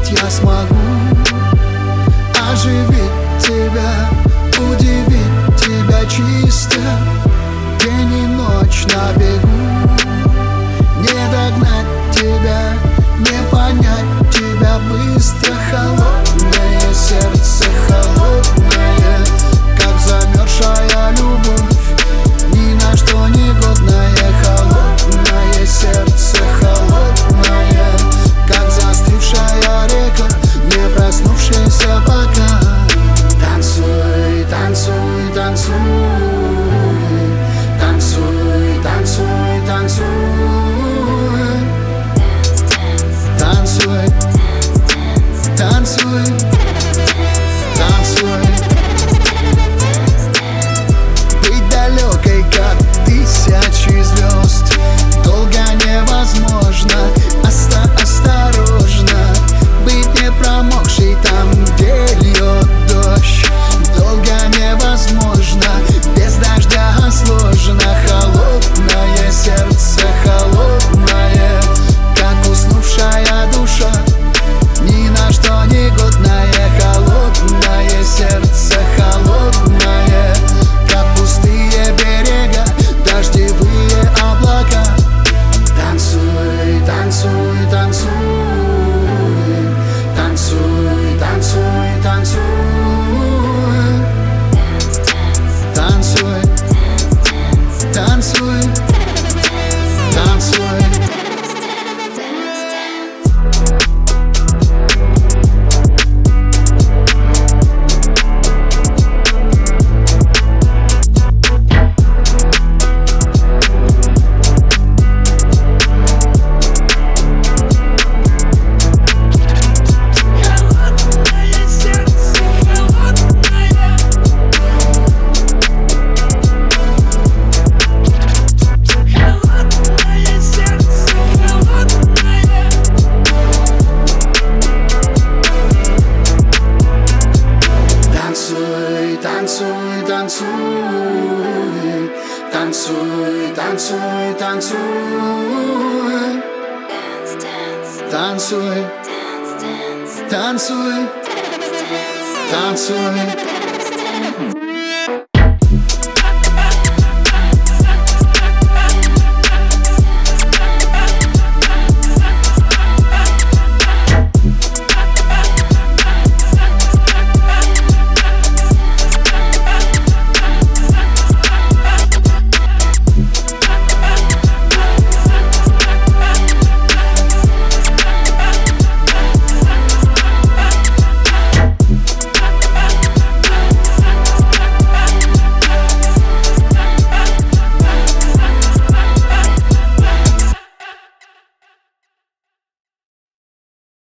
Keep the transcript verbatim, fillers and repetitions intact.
я смогу оживить тебя, удивить тебя чисто. День и ночь на бегу, не догнать тебя, не понять тебя быстро. Холодное сердце, холодное, как замерзшая любовь, ни на что не годное. Холодное сердце, холодное, как застывшая река, не проснувшаяся пока. Танцуй, танцуй, танцуй, танцуй, танцуй, танцуй, танцуй, танцуй, танцуй. Быть далекой, как тысячи звезд, долго невозможно. Оста осторожно, быть не промокшей там, где льет дождь. Долго невозможно, без дождя сложно. Холодное сердце, холодное, как уснувшая душа, ни на что не годное. Холодное сердце, холодное, как пустые берега, дождевые облака. Танцуй, танцуй, танцуй, танцуй, танцуй, танцуй, танцуй, танцуй, танцуй. Танцуй, танцуй, танцуй, танцуй, танцуй, танцуй, танцуй, танцуй.